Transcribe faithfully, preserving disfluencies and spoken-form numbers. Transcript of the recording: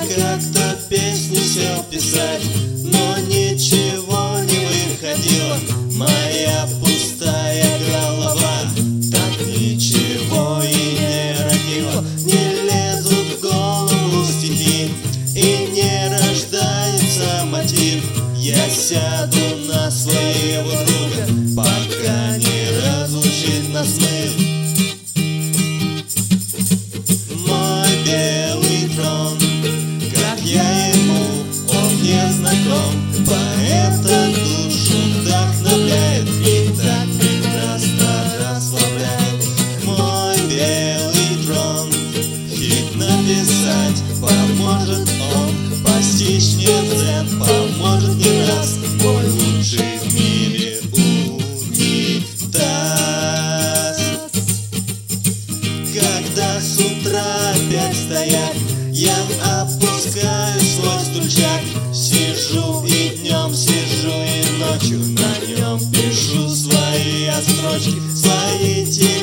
как-то песни сел писать, но ничего не выходило. Моя пустая голова так ничего и не родила. Не лезут в голову стихи и не рождается мотив. Я сяду на своего друга, пока не разлучит нас мир. Мой белый трон, как я ему, он не знаком. Поэта душу вдохновляет и так прекрасно расслабляет. Мой белый трон, хит написать поможет он. Постичь мне дзен поможет не раз мой лучший в мире унитаз. Когда с утра опять стоять, я опускаю свой стульчак. Сижу и днем, сижу и ночью, на нем пишу свои строчки, свои тексты.